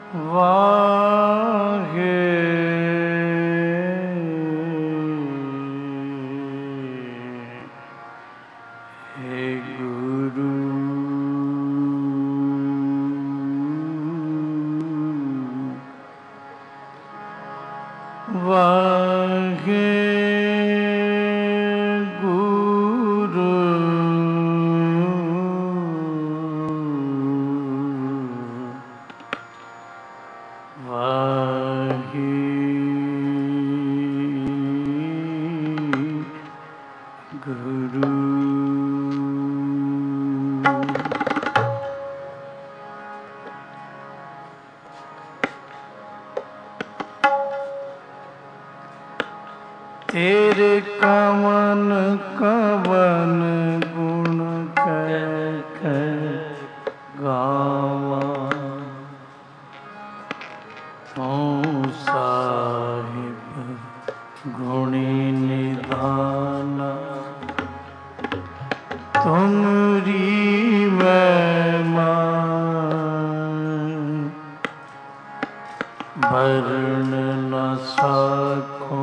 ਵਾਹਿ ਗੁਰੂ ਵਾਹਿਗੁਰੂ ਵਾਹਿਗੁਰੂ तेरे कवन कवन गुण कह गावा तू साहिब गुणी निधाना तुमरी महिमा वर्ण न सको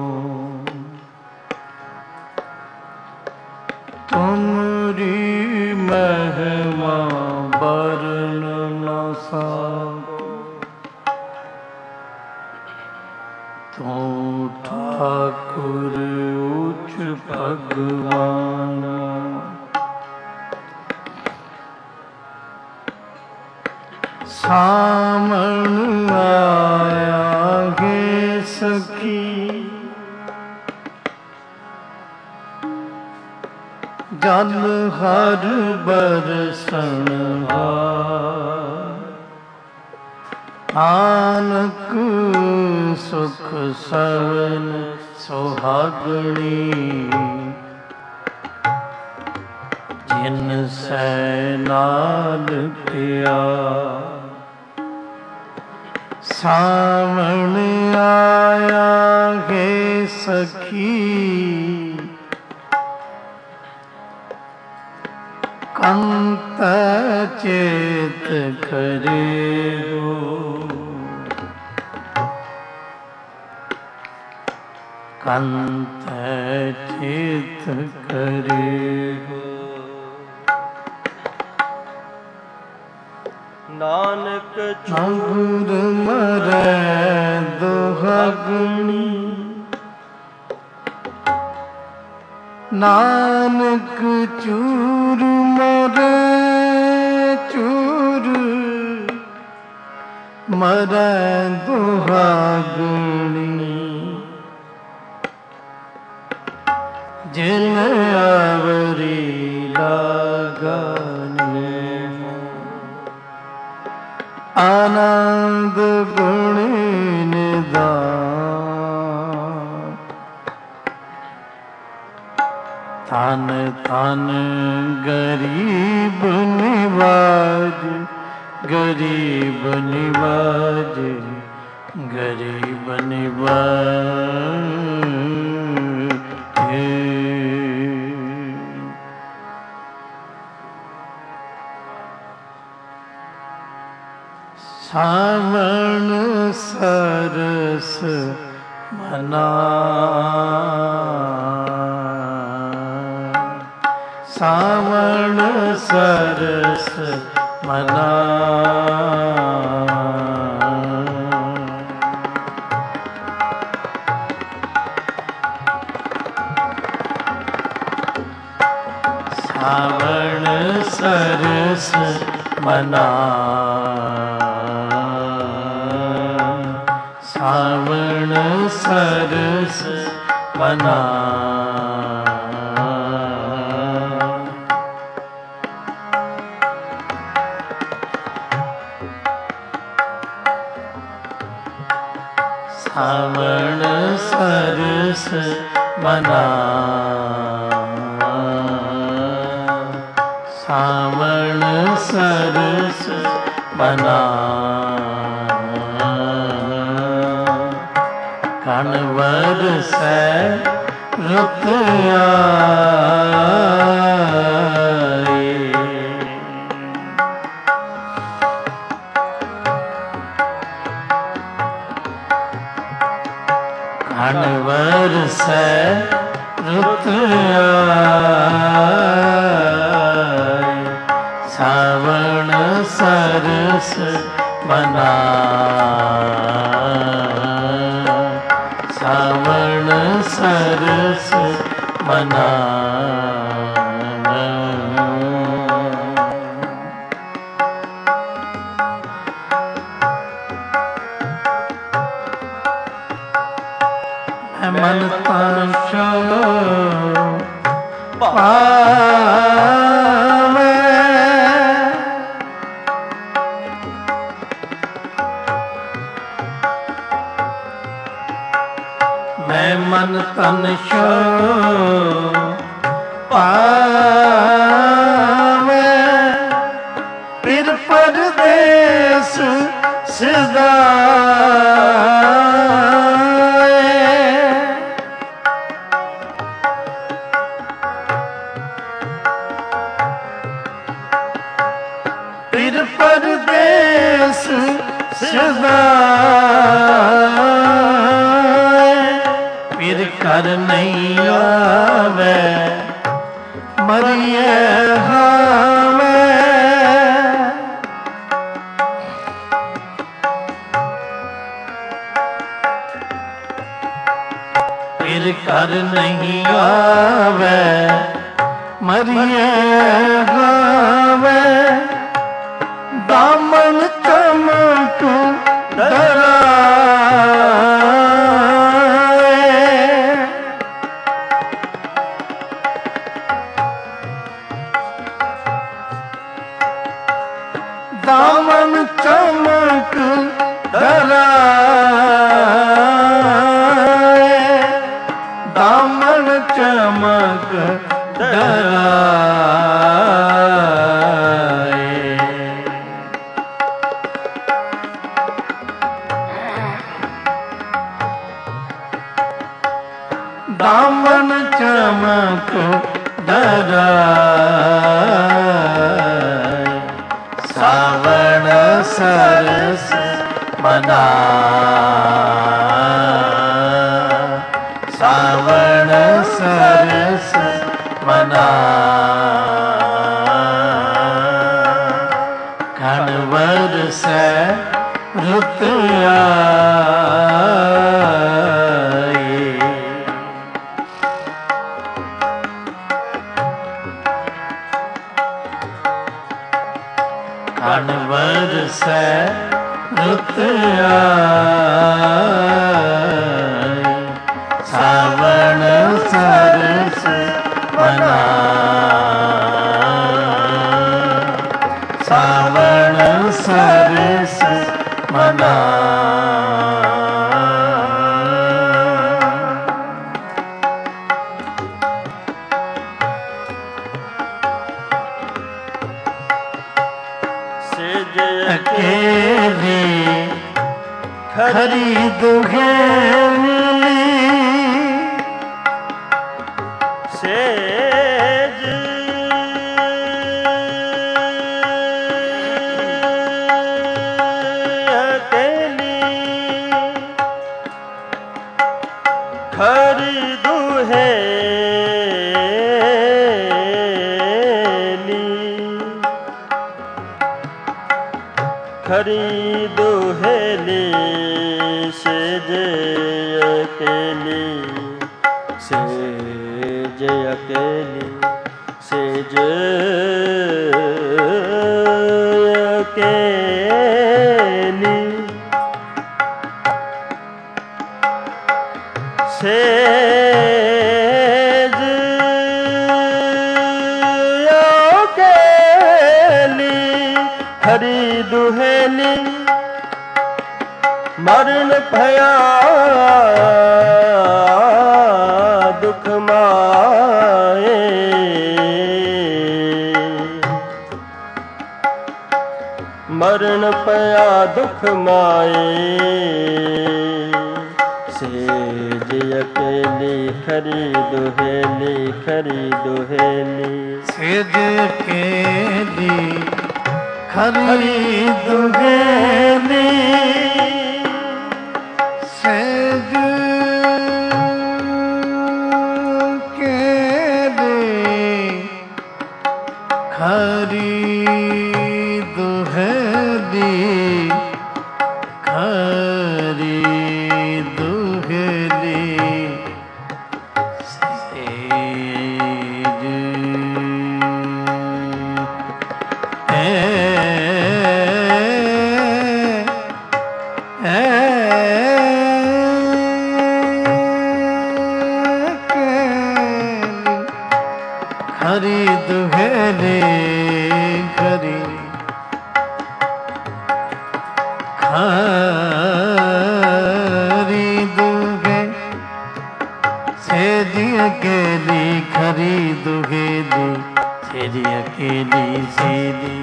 तुमरी महिमा वर्ण न सको तू ठाकुर उच्च भगवान सामण आया गे सखी जल हर बरसण आनक सुख सवन सुहागणी जिन सै नाल पिया सावण आया है सखी कंत चेत करे हो कंत चेत करे हो नानक चूर मरै दुहागणी नानक चूर मरै चूर मरै दुहागणी जिन आवरी लागने आनंद गुण निधान तन तन गरीब निवाज गरीब निवाज गरीब निवाज सावण सरस मना सावण सरस मना सावण सरस मना सावण सरस मना सावण सरस मना सावण सरस मना कण बरसै रुत आए ਕਣ ਵਰਸੈ ਰੁੱਤ ਆਏ, ਸਾਵਣ ਸਰਸ ਮਨਾਏ, ਸਾਵਣ ਸਰਸ ਮਨਾਏ। ਮਨ ਤਨ ਛੋ ਪਾਵੇ, ਮੈਂ ਮਨ ਤਨ ਛੋ ਪਾਵੇ, ਫਿਰ ਪਰਦੇਸ ਸਦਾਏ, ਫਿਰ ਪਰਦੇਸ ਸਦਾਏ, ਫਿਰ ਘਰ ਨਹੀਂ ਆਵੇ ਮਰੀਏ ਹਾਵੇ, ਫਿਰ ਘਰ ਨਹੀਂ ਆਵੇ ਮਰੀਏ ਹਾਵੇ, ਦਾਮਨ ਚਮਕ ਡਰਾਏ, ਦਾਮਨ ਚਮਕ ਡਰਾਏ, ਦਾਮਨ ਚਮਕ ਡਰਾਏ। ਦਾਮਨ ਚਮਕ ਡਰਾਏ, ਸਾਵਣ ਸਰਸ ਮਨਾਏ, ਸਾਵਣ ਸਰਸ ਮਨਾਏ, ਕਣ ਵਰਸੈ ਰੁੱਤ ਆਏ, ਕਣ ਵਰਸੈ ਰੁੱਤ ਆਏ, ਸਾਵਣ ਸਰਸ ਮਨਾਏ, ਸਾਵਣ ਸਰਸ ਮਨਾਏ। ਅਕੇਲੀ ਖਰੀ ਦੁਹੇਲੀ, ਸੇਜ ਅਕੇਲੀ ਖਰੀ ਦੁਹੇਲੀ, ਖਰੀ ਦੁਹੇਲੀ, ਸੇਜ ਅਕੇਲੀ, ਸੇਜ ਅਕੇਲੀ, ਸੇਜ ਅਕੇਲੀ, ਸੇਜ ਅਕੇਲੀ, ਖਰੀ ਦੁਹੇਲੀ, ਮਰਨ ਭਇਆ ਦੁਖ ਮਾਏ, ਮਰਨ ਪਿਆ ਦੁਖ ਮਾਏ, ਸੇਜ ਅਕੇਲੀ ਖਰੀ ਦੁਹੇਲੀ, ਖਰੀ ਦੁਹੇਲੀ, ਸੇਜ ਅਕੇਲੀ ਖਰੀ ਦੁਹੇਲੀ, ਸੇਜ हरी दुहे सेजी अकेली खरी दुहेली सेजी अकेली सीधी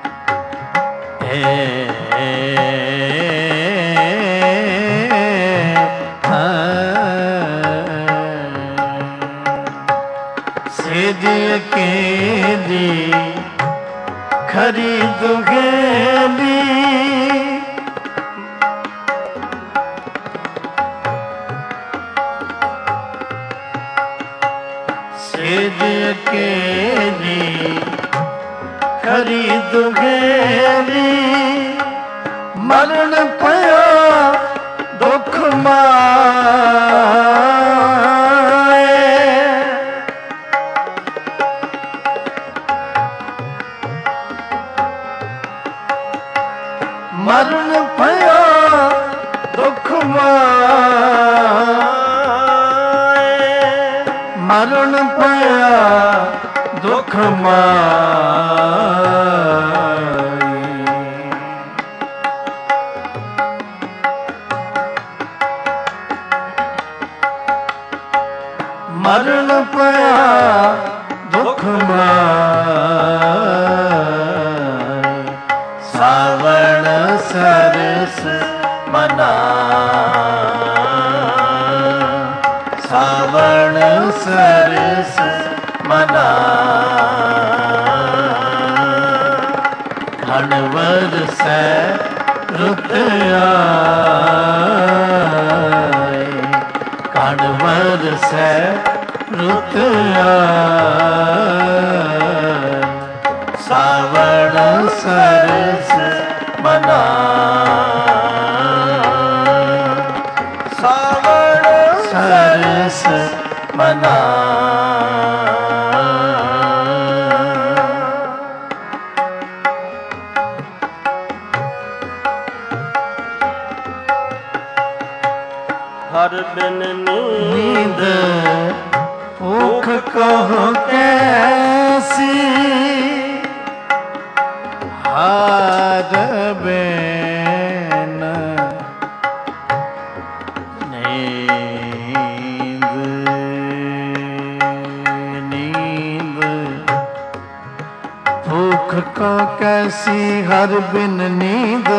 सेजी अकेली खरी दुहेली सेजी अकेली खरी दुहेली मरण पया दुख माए मरण पया दुख माए मरण पया दुख माए मरण पया दुख माए सावण सरस मना सावण सरस मना घनवर से रुत आए घनवर से रुत आए सावण सरस मना सावण सरस मना हर बिन नींद भूख कहो कैसी हार बिन नींद नींद भूख को कैसी हर बिन नींद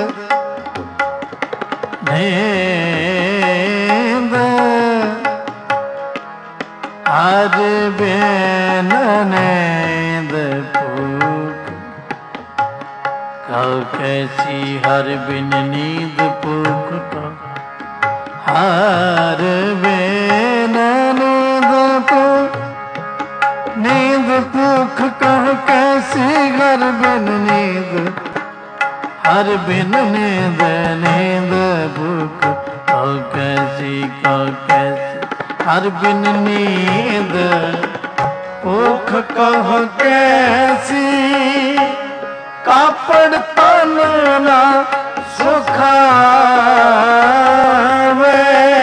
नींद हर बिन नींद भूख कहो कैसी हर बिन नींद भूख को हर बिन नींद भूख नींद भूख कहो कैसी हर बिन नींद हर बिन नींद नींद भूख कहो कैसी हर बिन नींद भूख कहो कैसी कापड़ तन ना सुखावे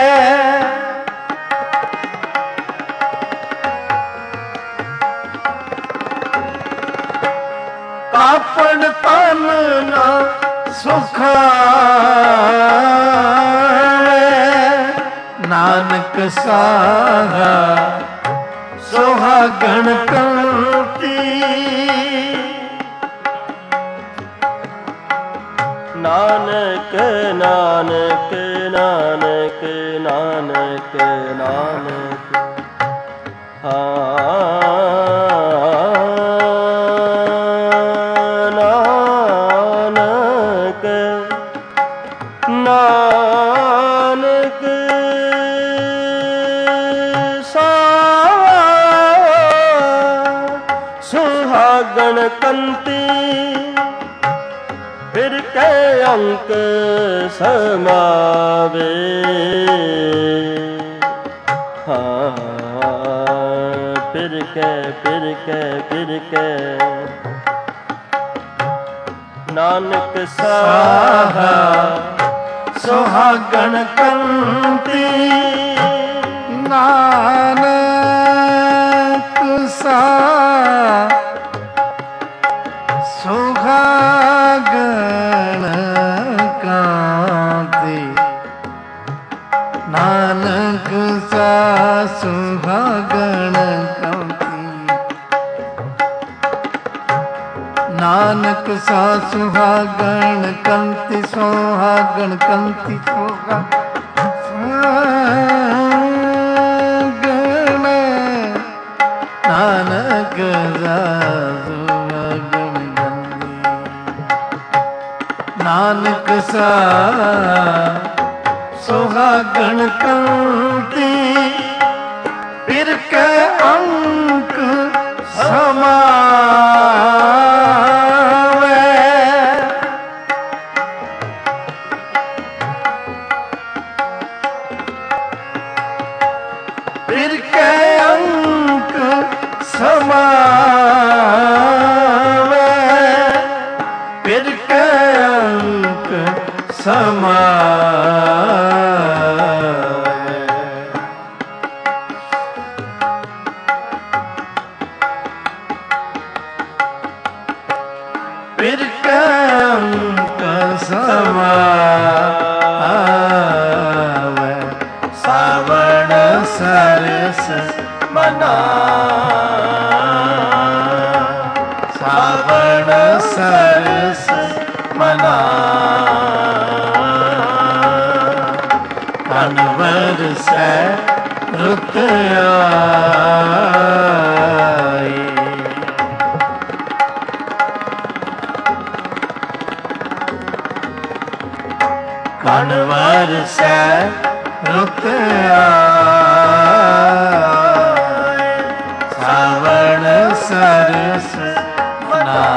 कापड़ तन ना सुखावे नानक साहा सुहागण कंती नानक नानक नानक नानक नानक नानक नानक सुहागण कंती फिर के अंक समावे फिर के नानक साहा सुहागण कंती नानक सा सुहागण का सा सुहागण कंति सुहागण कंति सुहागण नानक सुहागण कंति नानक सा सुहागण कंति फिर के अंक समावे फिर के अंक समावे फिर के अंक समावे फिर के अंक समावे सावण सरस मना सावण सरस मना अनवर से रुत आई कणवर से रुत आए सावण सरस मना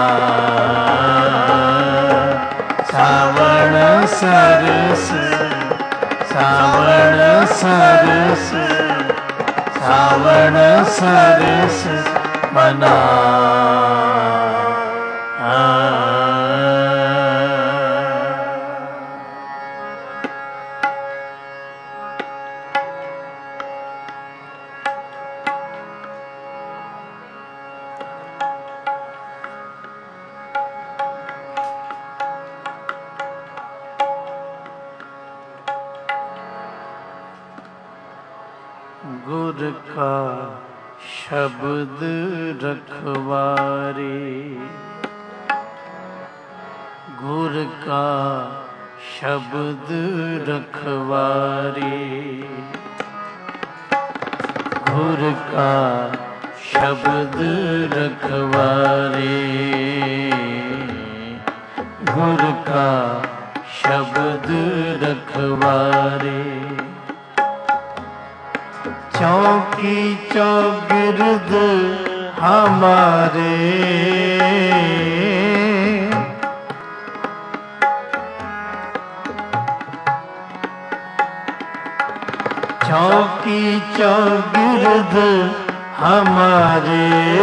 सावण सरस सावण सरस सावण सरस मना गुर का शब्द रखवारे गुर का शब्द रखवारे गुर का शब्द रखवारे गुर का शब्द रखवारे चौकी चौगिर्द हमारे चौकी चौगिर्द हमारे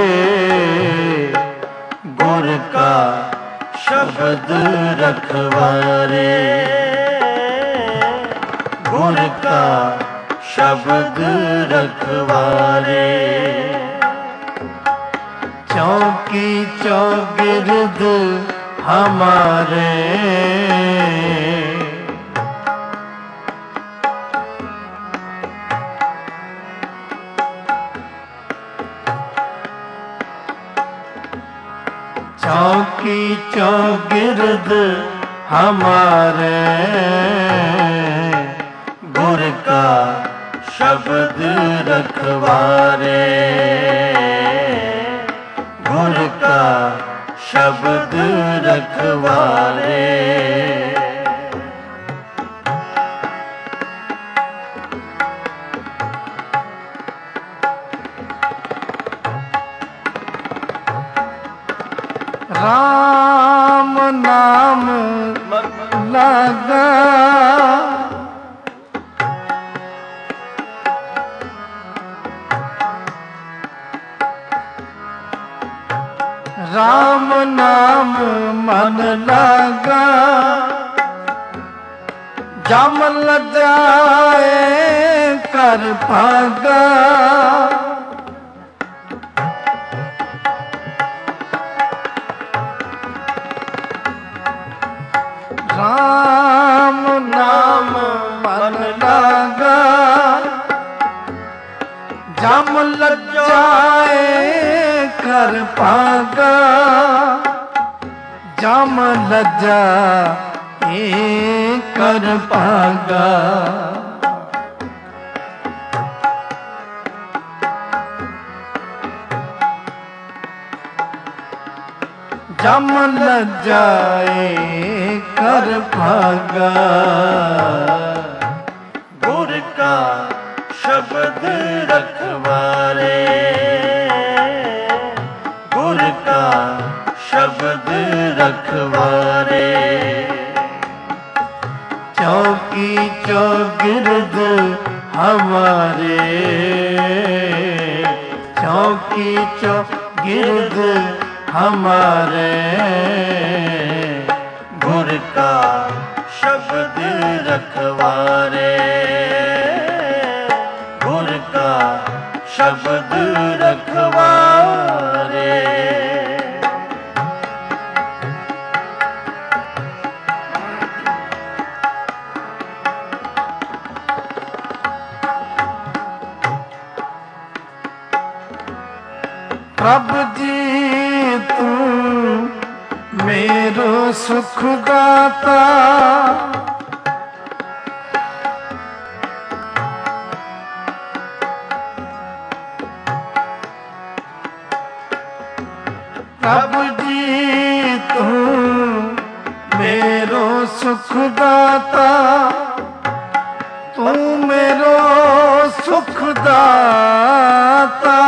गुर का शब्द रखवारे गुर का शब्द रखवारे चौकी चौगिर्द हमारे चौकी चौगिर्द हमारे गुर का शब्द रखवारे गुर का शब्द रखवारे राम नाम लगा राम नाम मन लगा जम लजाए कर भागा राम नाम मन लगा जम लजाए कर भागा ਜਮ ਲੱਜਾ ਏ ਕਰ ਭਾਗਾ। ਜਮ ਲੱਜਾਏ ਕਰ ਭਾਗਾ। ਗੁਰ ਕਾ ਸ਼ਬਦ ਰਖਵਾਰੇ, ਗੁਰ ਕਾ ਸ਼ਬਦ ਰਖਵਾਰੇ। ਚੌਕੀ ਚੌਗਿਰਦ ਹਮਾਰੇ, ਚੌਕੀ ਚੌਗਿਰਦ हमारे। गुर का शब्द रखवारे, गुर का शब्द रखवारे। प्रभु जी तू मेरो सुख दाता, प्रभु जी तू मेरो सुख दाता, तू मेरो सुख दाता।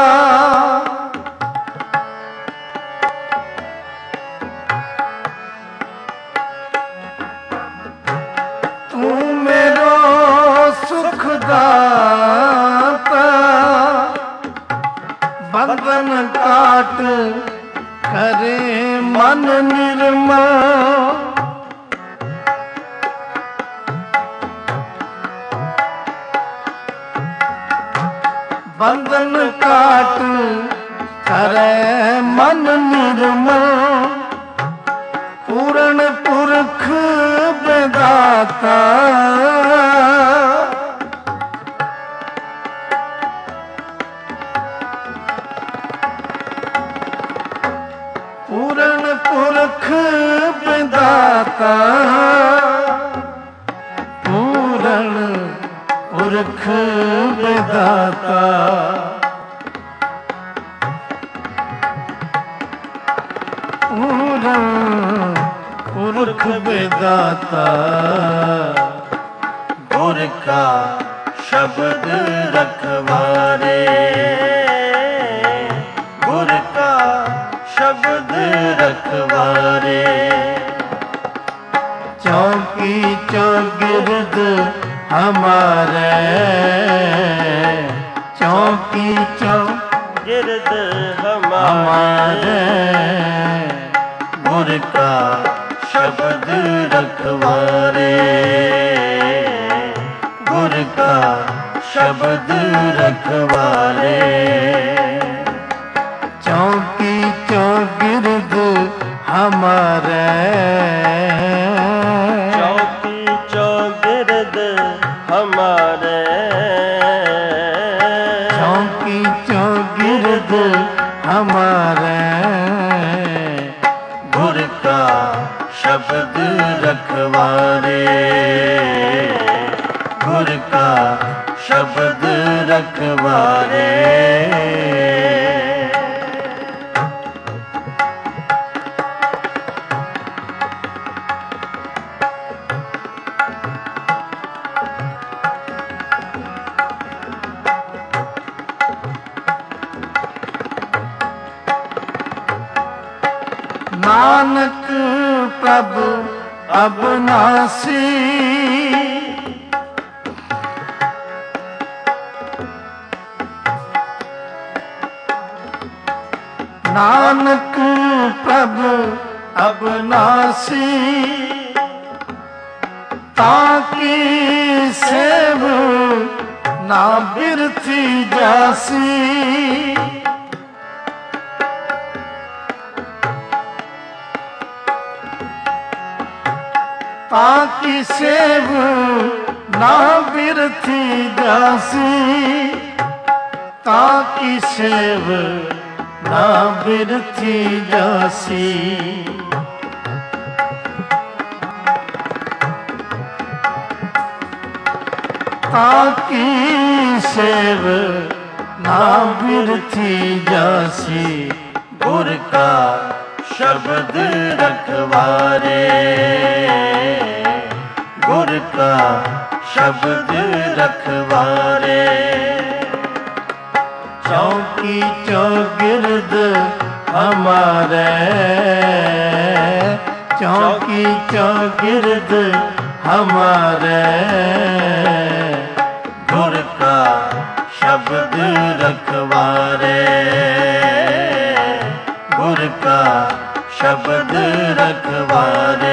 बंधन काट करे मन निर्मल, बंधन काट करे मन निर्मल। पूर्ण पुरख विधाता, पूर्ण पुरख विधाता, पूर्ण पुरख विधाता। पूर्ण पुरख विधाता। गुर का शब्द रखवारे, गुर का शब्द रखवारे। चौकी चौगिर्द हमारे, चौकी चौगिर्द हमारे। गुर का शब्द रखवारे, गुर का शब्द रखवारे। चौकी चौगिर्द हमारे, चौकी चौगिर्द हमारे। चौकी चौगिर्द हमारे। गुर का शब्द रखवारे, गुर का शब्द रखवारे। नानक प्रभु अविनाशी, नानक प्रभु अविनाशी। ताकी सेव ना बिरथी जासी, ताकि सेव ना बिरथी जासी, ताकि सेव ना बिरथी जासी। ताकी सेव ना बिरथी जासी, गुर का शब्द रखवारे, गुर का शब्द रखवारे। चौकी चौगिर्द हमारे, चौकी चौगिर्द हमारे, गुर का शब्द रखवारे, गुर का शब्द रखवारे।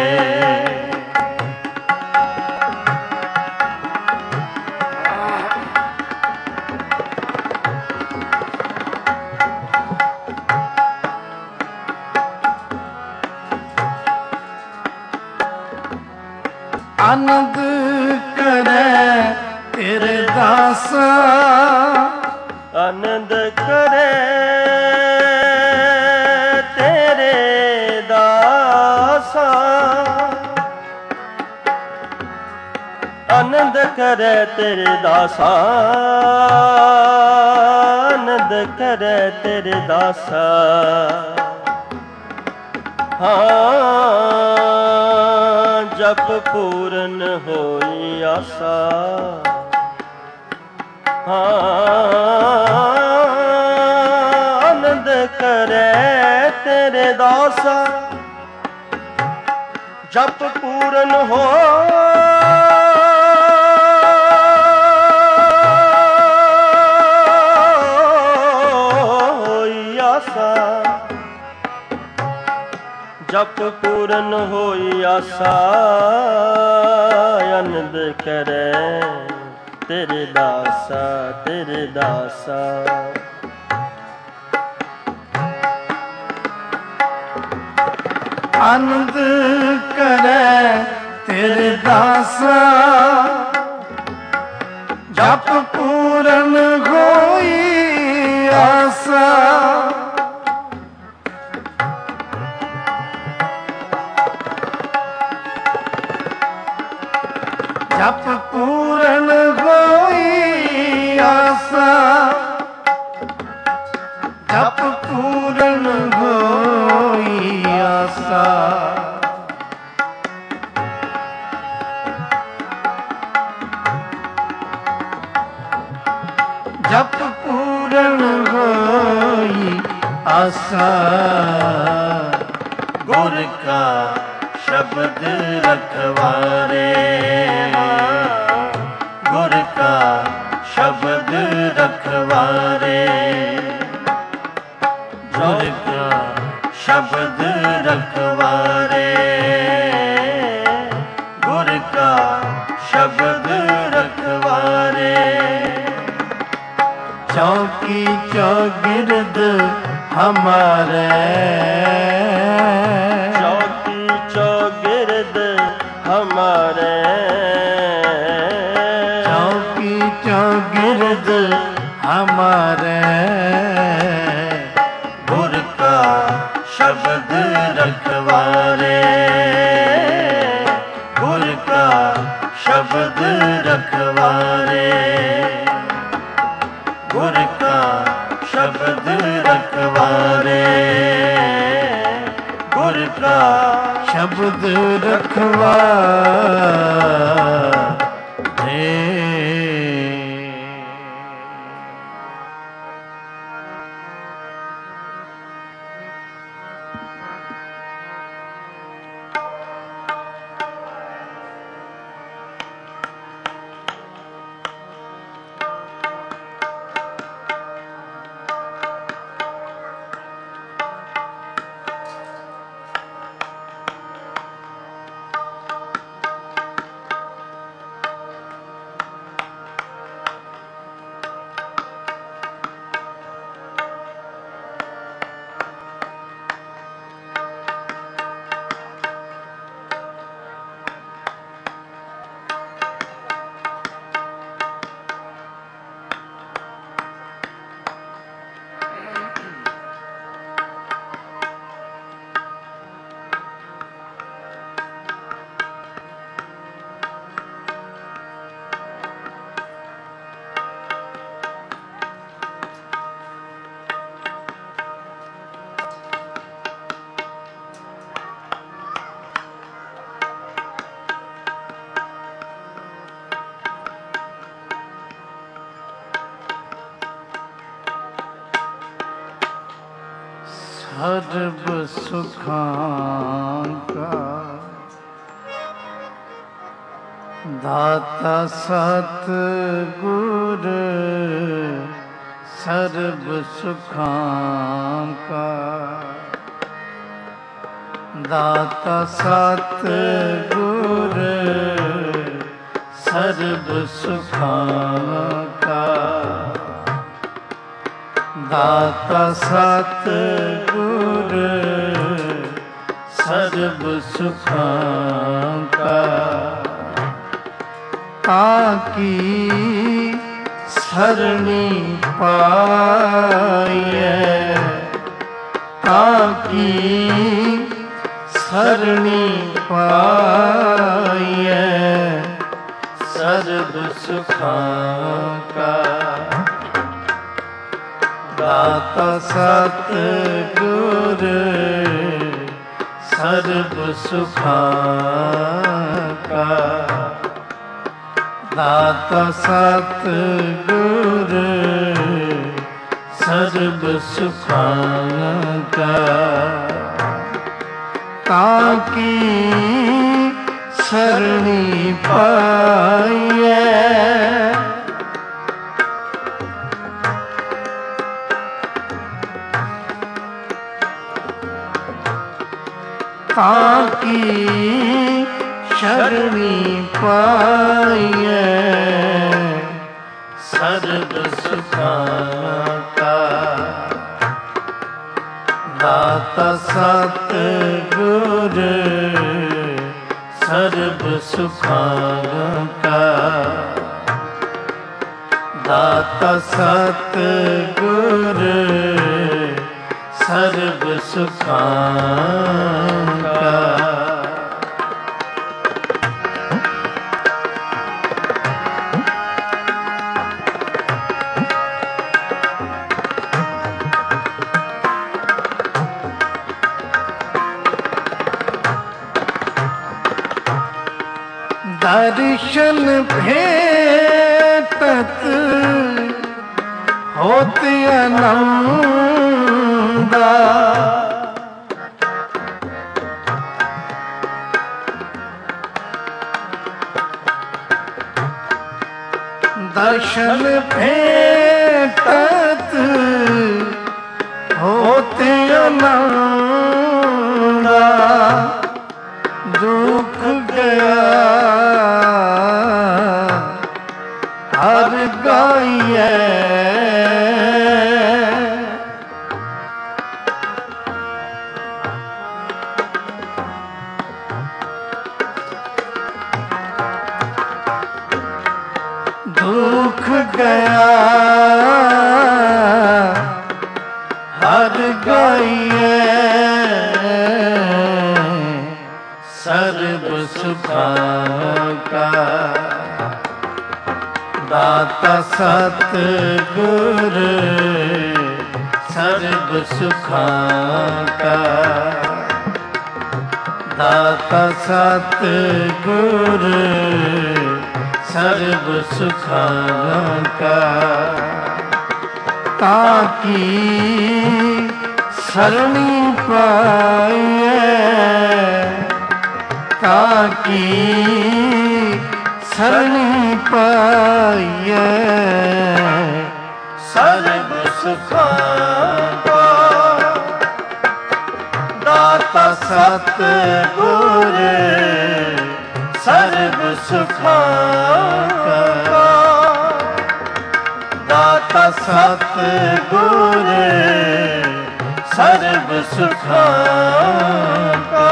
आनंद करे तेरे दासा, आनंद करे तेरे दासा, आनंद करे तेरे दासा, आनंद करे तेरे दासा। हाँ जप पूरन होई आसा, आनंद करे तेरे दासा, जप पूरन हो आसा, जप पूरन होई आसा। आनंद करे तेरे दासा, तेरे दासा। आनंद करे तेरे दासा, जप पूरन होई आसा। जप पूरन होई आसा, जप पूरन होई आसा। जप पूरन होई आसा। गुर का शब्द रखवारे, गुर का शब्द रखवारे, गुर का शब्द रखवारे, गुर का शब्द रखवारे। चौकी चौगिर्द हमारे, चौकी चौगिर्द हमारे, चौकी चौगिर्द हमारे। गुर का शब्द रखवारे, गुर का शब्द रखवारे, गुर का शब्द रखवारे, गुर का शब्द रखवा सर्व सुखां का दाता सतगुर सर्व सुखां का दाता सतगुर सर्व सुखां का दाता सतगुर सर्व सुखां का ताकी सरणी पाइए ताकी सरणी पाइए सर्व सुखां का दाता सतगुर सर्व सुखां का दाता सतगुर सर्व सुखां का ताकी सरणी पाइए ताकी शरणी पाइए सर्व सुखां का दाता सतगुर सर्व सुखां का दाता सतगुर सर्व सुखां का दर्शन भेटत होते आनंदा दर्शन भेटत होते आनंदा दुख गया हर गाइए दुख गया हर गाइए सर्व सुखां का दाता सतगुर सर्व सुखां का दाता सतगुर सर्व सुखां का ताकी सरणी पाइए ताकी सरणी पाइए सर्व सुखां का दाता सतगुर सर्व सुखां का दाता सतगुर सर्व सुखां का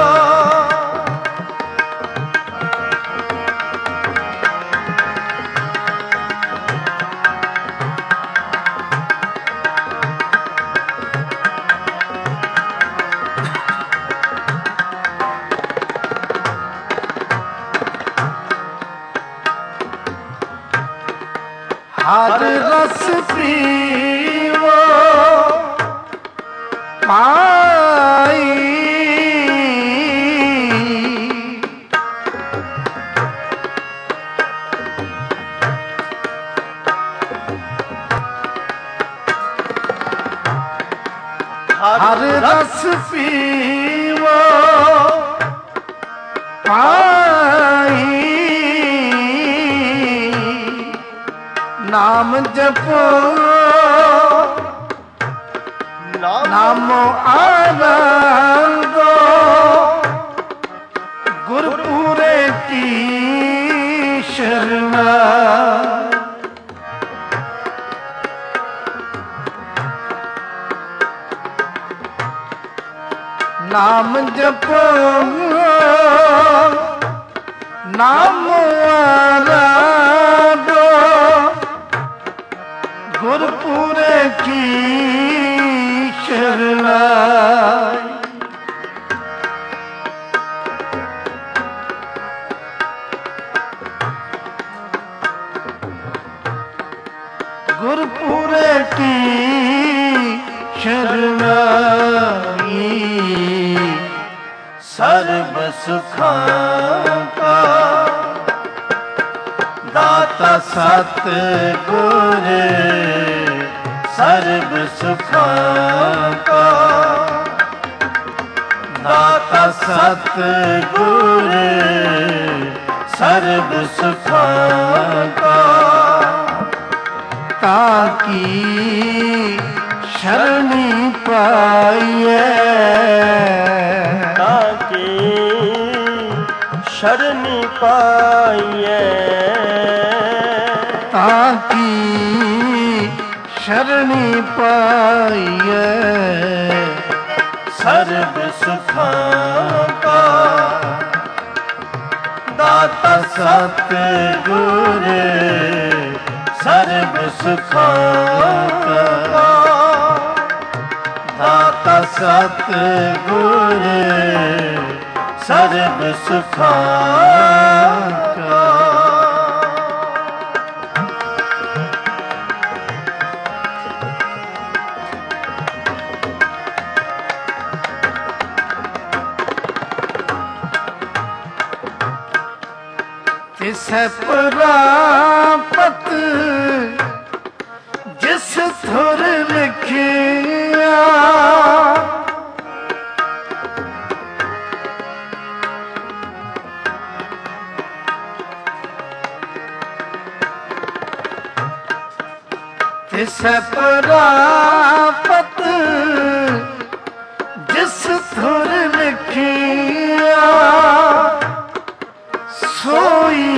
हर रस पीवो पाई हर रस पीवो पाई, नाम जपो नामो आनंदो, गुरपुरे की शरणा। नाम जपो नामो आराधो, गुरपुरे की शरणा। गुरपुरे की शरणाई, सर्व सुखां का दाता सतगुर, सर्व सुखां का दाता सतगुर, सर्व सुखां का। ताकी शरणी पाइए, ताकि शरणी पाइए, ताकि शरणी पाइए। सर्व सुखां का दाता सतगुर, सर्व सुखां का दाता सतगुर, सर्व सुखां का। तिसै प्रापत जिस थुर लिखिया, तिसै प्रापत जिस थुर लिखिया, सोई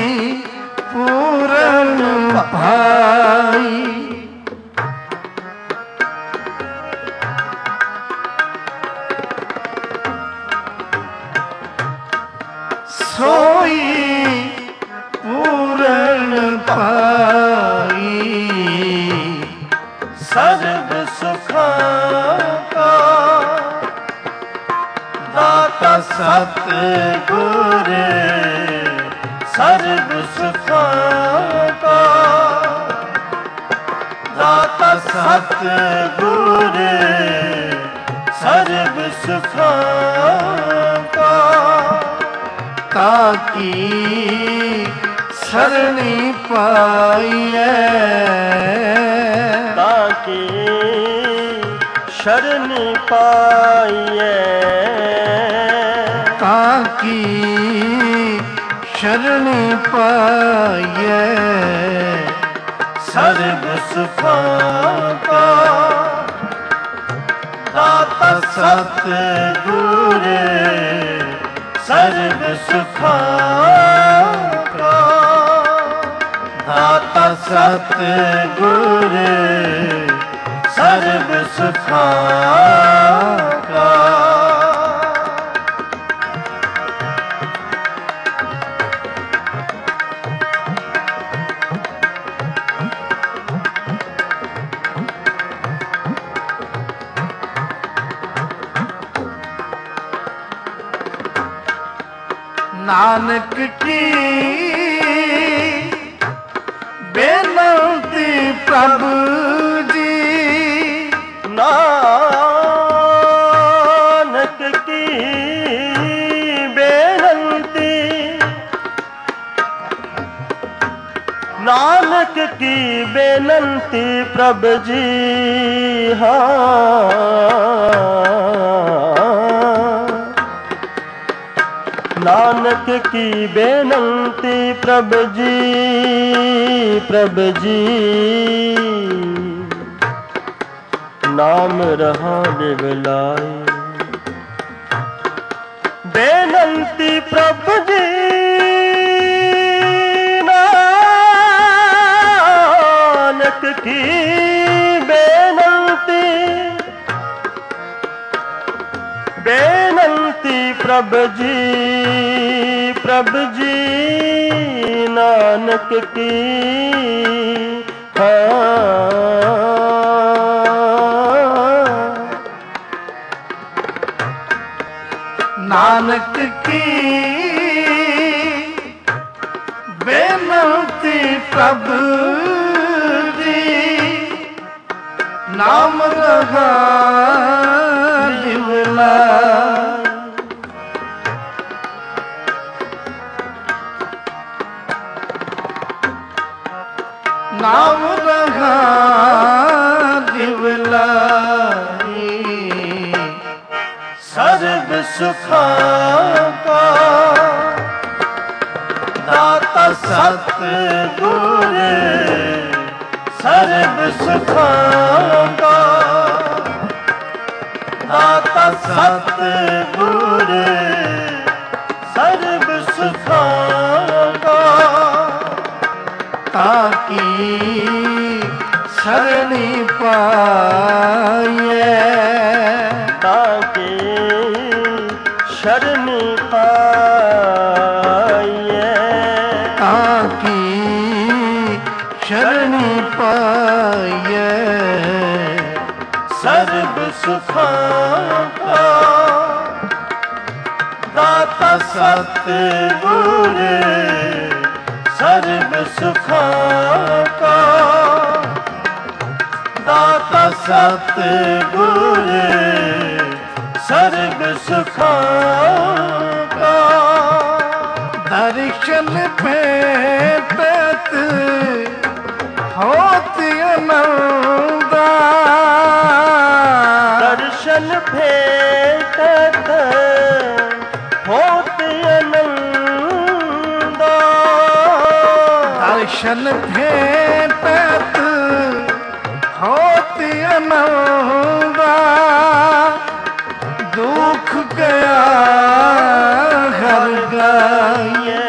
पूरन भाई। सोई पूरन पाई, सर्व सुखां का दाता सतगुर, सर्व सुखां का दाता सतगुर, सर्व सुखां का। ताकि शरणी पाइए, ताकि शरणी पाइए, ताकि शरणी पाइए। सर्व सुखां का दाता सतगुर, सर्व सुखां का दाता सतगुर, सर्व सुखां का। नानक की बेनती प्रभु जी, नानक की बेनती, नानक की बेनती प्रभु जी। हाँ नानक की बेनंती प्रभु जी नाम रहा निवलाए। बेनंती प्रभु जी नानक की बेनंती प्रभु जी नानक की नानक की बेनती प्रभु जी नाम रहा निवला। नाम रहा निवलाई सर्व सुखा का दाता सतगुर सर्व सुखा का दाता सतगुर सर्व सुखा का ताकि शरणी पाए ताकि शरण पाए ताकि शरण पाए सर्व सुखा का दाता सतगुर सर्व सुखा का दाता सतगुर सर्व सुखा का दर्शन भेटत होत आनंदा दर्शन भेटत होत आनंदा दर्शन भेटत होत आनंदा दुख गया हर गए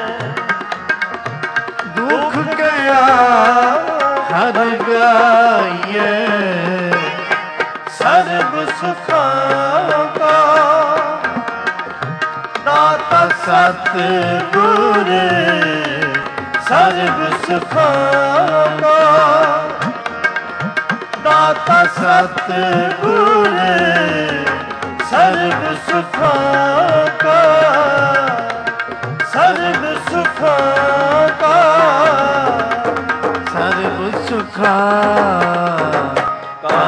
दुख गया हर गए सर्व सुखा का दाता सतगुर सर्व सुखा का दाता सतगुर सर्व सुखा का सर्व सुखा का सर्व सुखा का।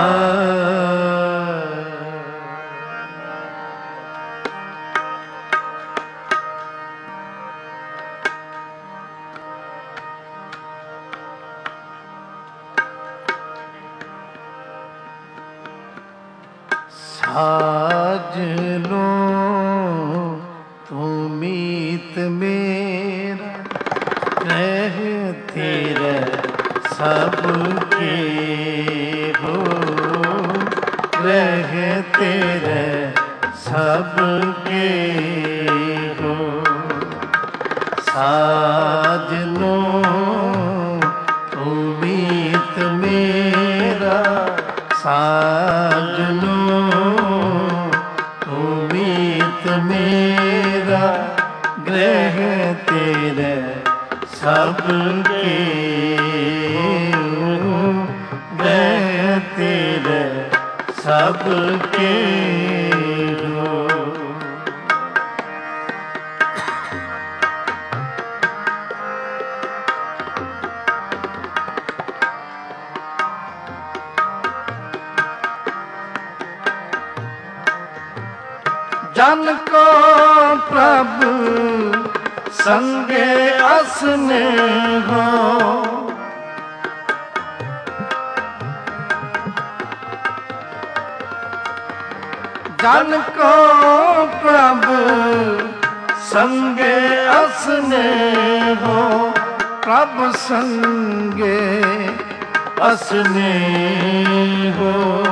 साजनो तू मीत मेरा रहते रह सबके हो रहते रह सबके हो साजनो तू मीत मेरा साजनो मेरा ग्रह तेरे सबके ग्रह तेरे सबके हो। जन को प्रभु संगे असने हो जन को प्रभु संगे असने हो प्रभ संगे असने हो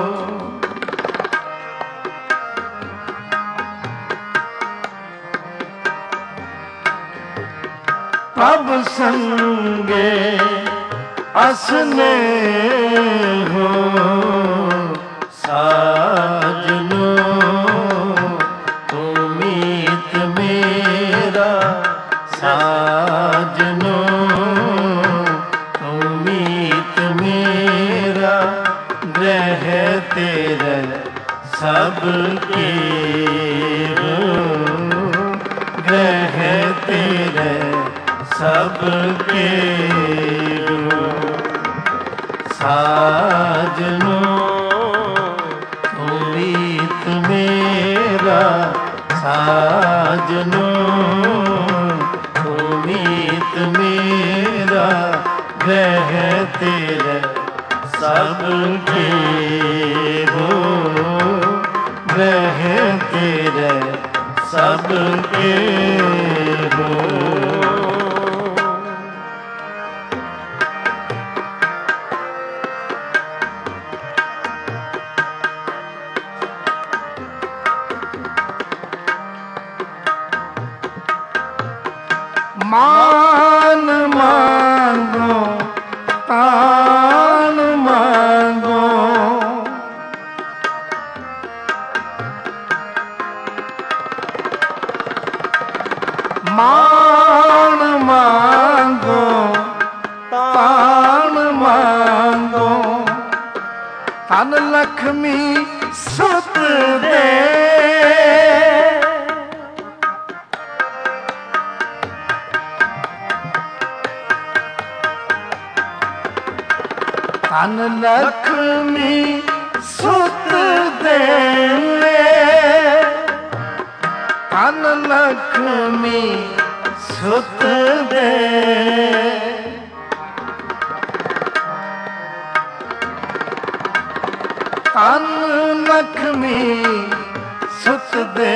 प्रभ संगे असने हो साजनो तुमीत मेरा साजनो तुमीत मेरा ग्रह तेरे सबके हो ग्रह तेरे सबके हो साजनो तुमीत मेरा साजनो तुमीत मेरा ग्रह तेरे सबके हो ग्रह तेरे सबके हो मान मांगो तान मांगो मान मांगो तान मांगो तन लक्ष्मी सुत दे धन लक्ष्मी सुत दे धन लक्ष्मी सुत दे धन लक्ष्मी सुत दे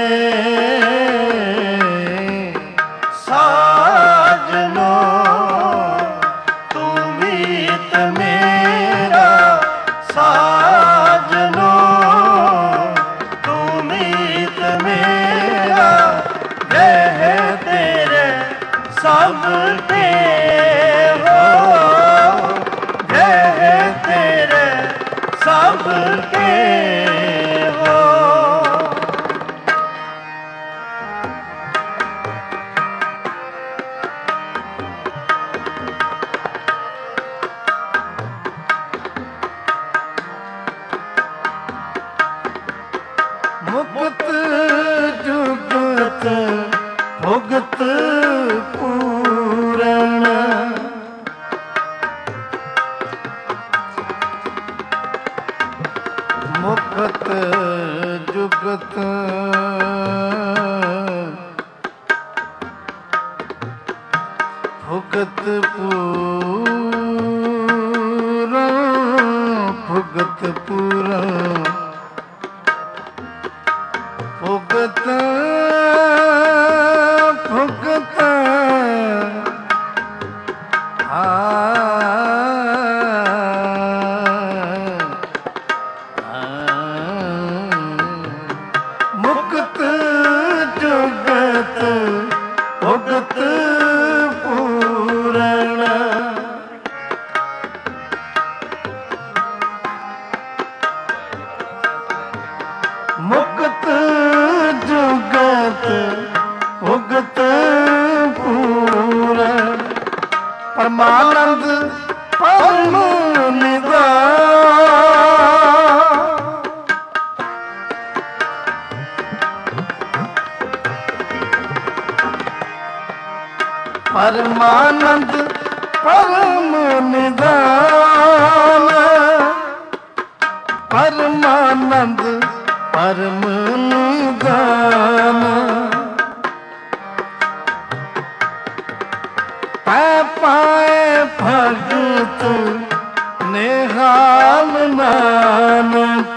साजनो तुमीत मेरा साजनो तुमीत मेरा ग्रह तेरे सबके हो ग्रह तेरे सबके हो मुक्त जुगत भुगत पूरण मुक्त जुगत भुगत पूरण भुगत पूरण भुगत भुगत मुक्त जुगत भुगत पूरण मुक्त जुगत भुगत पूरण परमानंद परम निधान परमानंद परम निधान परमानंद परम निधान पाए भगत निहाल नानक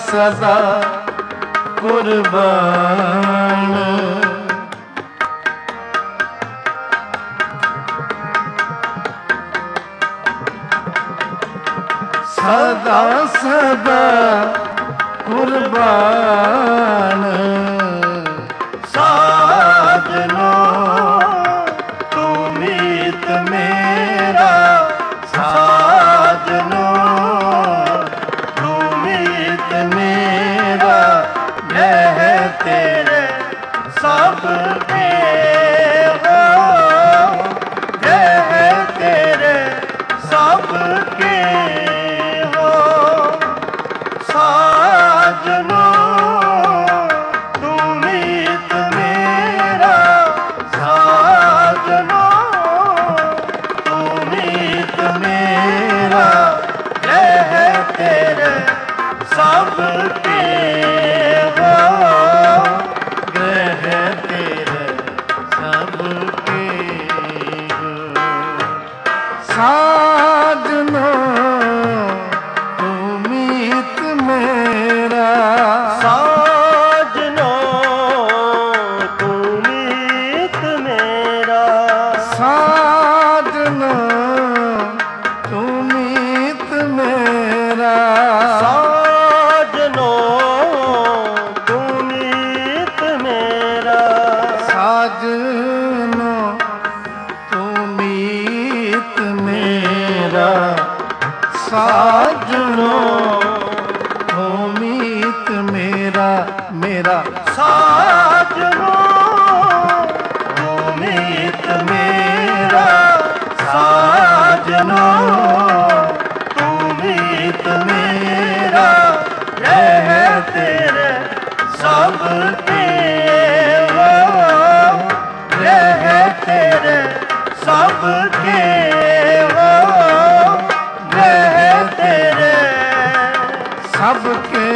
ਸਦਾ ਕੁਰਬਾਨ। ਸਦਾ ਸਦਾ ਕੁਰਬਾਨ। ਸਾਜਨੋ ਤੂੰ ਮੀਤ ਮੇਰਾ, ਸਾਜਨੋ ਤੂੰ ਮੀਤ ਮੇਰਾ, ਮੈਂ ਤੇਰੇ ਸਭ ਕੇ ਹੋ, ਮੈਂ ਤੇਰੇ ਸਭ ਕੇ ਹੋ। ਸਾਜਨੋ ਤੂੰ ਮੀਤ ਮੇਰਾ, ਸਾਜਨੋ ਤੂੰ ਮੀਤ ਮੇਰਾ, ਰਹਿ ਤੇਰੇ ਸਭ ਕੇ ਹੋ, ਗ੍ਰਹਿ ਤੇਰੇ ਸਭ ਕੇ ਹੋ। ਸਾਜਨੋ ਤੂੰ ਮੀਤ ਮੇਰਾ, ਸਾਜਨੋ ਤੂੰ ਮੀਤ ਮੇਰਾ, ਸਾਜਨੋ ਤੂੰ ਮੀਤ ਮੇਰਾ, ਸਾਜਨੋ ਤੂੰ ਮੀਤ ਮੇਰਾ, ਸਾਜਨੋ ਤੂੰ ਮੀਤ ਮੇਰਾ, ਸਾਜਨੋ ਤੂੰ ਮੀਤ ਮੇਰਾ, ਮੇਰਾ ਸਾਜਨੋ ਤੂੰ ਮੀਤ ਮੇਰਾ, ਸਾਜਨੋ ਤੂੰ ਮੀਤ ਮੇਰਾ, ਰਹਿ ਤੇਰੇ ਸਭ ਕੇ ਹੋ, ਰਹਿ ਤੇਰੇ ਸਭ ਕੇ ਹੋ, ਰਹਿ ਤੇਰੇ ਸਭ ਕੇ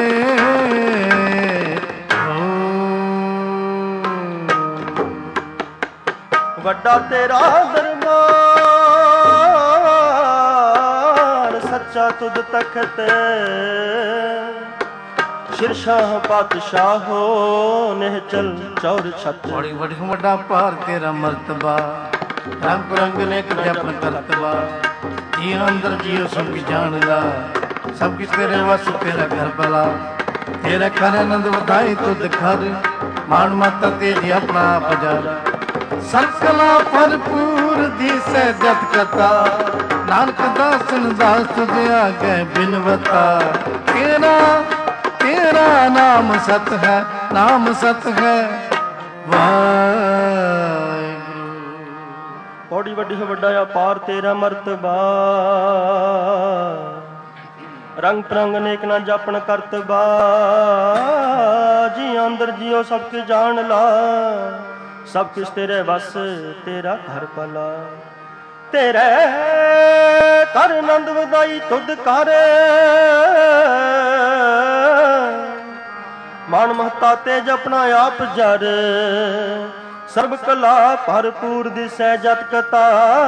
ਹੋ। ਵੱਡਾ ਤੇਰਾ ਦਰਬਾਰ, ਸੱਚਾ ਤੁਧ ਤਖਤ, ਸ਼ਿਰਸ਼ਾਹ ਪਾਤਸ਼ਾਹੋ ਨਿਹਚਲ ਚੌਰ ਛਤ। ਬੜੀ ਵੱਡੀ ਵੱਡਾ ਭਾਰ ਤੇਰਾ ਮਰਤਬਾ, ਰੰਗ ਰੰਗ ਨੇ ਜਪਨ ਕਰਤਵਾ। ਜੀ ਅੰਦਰ ਜੀਉ ਸਭ ਕੀ ਜਾਣਦਾ, ਸਭ ਕੁਛ ਤੇਰੇ ਵਸ ਤੇਰਾ ਘਰ ਭਲਾ। ਤੇਰਾ ਘਰ ਆਨੰਦ ਵਧਾਈ ਤੁਧ ਘਰ, ਮਾਣ ਮਾਤਾ ਤੇਰੀ ਆਪਣਾ ਬਜਾਰ। ਸਰਕਲਾ ਭਰਪੂਰ ਦੀ ਸਹਿਜਤ ਕਥਾ, ਨਾਨਕ ਦਾਸਨ ਦਾਸ ਤੁਝ ਆਗੇ ਬਿਨਵਤਾ। ਤੇਰਾ ਤੇਰਾ ਨਾਮ ਸਤ ਹੈ, ਨਾਮ ਸਤ ਹੈ ਵਾਹਿਗੁਰੂ। ਬੜੀ ਵੱਡੀ ਵੱਡਾ ਅਪਾਰ ਤੇਰਾ ਮਰਤਬਾ, ਰੰਗ ਪ੍ਰੰਗ ਨੇਕ ਨਾ ਜਾਪਣ ਕਰਤਬਾ। ਜੀ ਅੰਦਰ ਜਿਉ ਸਭ ਕੇ ਜਾਣ ਲਾ, ਸਭ ਕੁਛ ਤੇਰੇ ਵਸ ਤੇਰਾ ਘਰ ਭਲਾ। ਤੇਰੇ ਕਰ ਆਨੰਦ ਵਧਾਈ ਤੁਧ ਕਰ, ਮਾਨ ਮਹਤਾ ਤੇਜ ਆਪਣਾ ਆਪ ਜਰ। ਸਰਬ ਕਲਾ ਭਰਪੂਰ ਦਿਸੈ ਜਤ ਕਤਾ,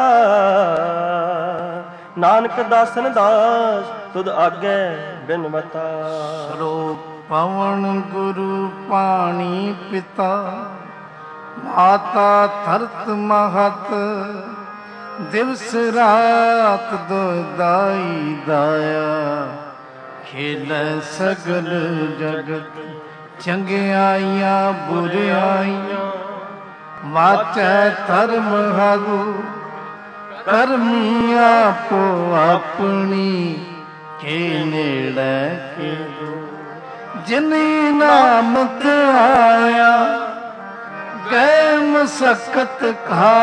ਨਾਨਕ ਦਾਸਨ ਦਾਸ ਤੁਧ ਆਗੇ ਬਿਨਵਤਾ। ਸਰੋ ਪਵਨ ਗੁਰੂ ਪਾਣੀ ਪਿਤਾ, ਮਾਤਾ ਧਰਤ ਮਹਤ। ਦਿਵਸ ਰਾਤ ਦੋਇ ਦਾਇਆ, ਖੇਲੈ ਸਗਲ ਜਗਤ। ਚੰਗਿਆਈਆਂ ਬੁਰਿਆਈਆਂ, ਵਾਚੈ ਧਰਮ ਹਰੂ। ਕਰਮੀ ਆਪੋ ਆਪਣੀ, ਕੇ ਨੇੜੇ ਕੇ ਦੂਰ। ਜਿਨੀ ਨਾਮ ਤੇ ਆਇਆ, ਗਏ ਮਸਕਤ ਖਾ।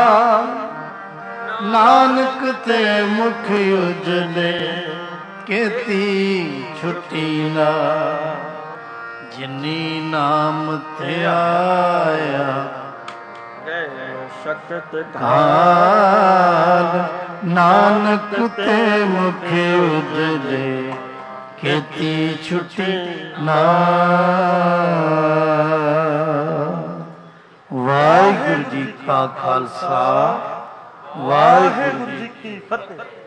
ਨਾਨਕ ਤੇ ਮੁਖ ਉਜਲੇ, ਕੀਤੀ ਛੁੱਟੀ ਨਾ। ਜਿਨੀ ਨਾਮ ਤੇ ਆਇਆ, ਸ਼ਕਤ ਕਾਲ। ਨਾਨਕ ਤੇ ਮੁਖ ਉਜਲੇ, ਕੀਤੀ ਛੁੱਟੀ ਨਾ। ਵਾਹਿਗੁਰੂ ਜੀ ਕਾ ਖਾਲਸਾ, ਵਾਹਿਗੁਰੂ ਜੀ ਕੀ ਫਤਿਹ।